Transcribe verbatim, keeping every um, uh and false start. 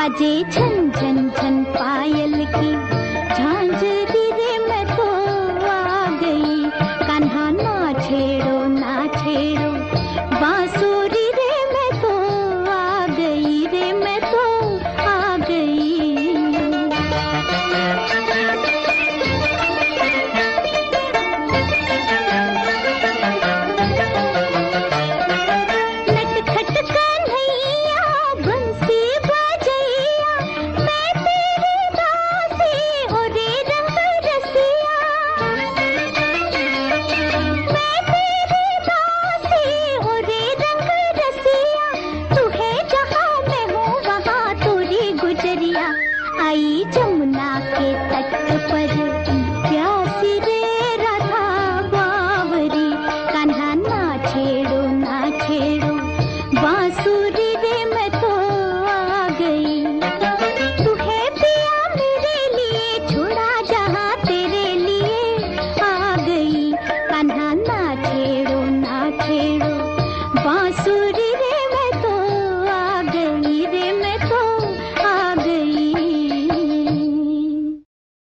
बजे झन झन झन पायल की झांझरी रे मैं तो आ गई। कान्हा ना छेड़ो ना छेड़ो बांसुरी रे मैं तो आ गई रे मैं तो आ गई। नटखट कन्हैया बंसी बजैया मैं तेरी दासी ओ रे रंग रसिया। मैं तेरी दासी ओ रे रंग रसिया तू है जहाँ मैं हूँ वहाँ तोरी गुजरिया। आई जमुना के तट पर प्यासी रे राधा बावरी। कान्हा ना छेड़ो ना छेड़ो बांसुरी रे मैं तो आ गई। तू है पिया मेरे लिए छोड़ा जहाँ तेरे लिए आ गई। कान्हा ना छेड़ो ना छेड़ो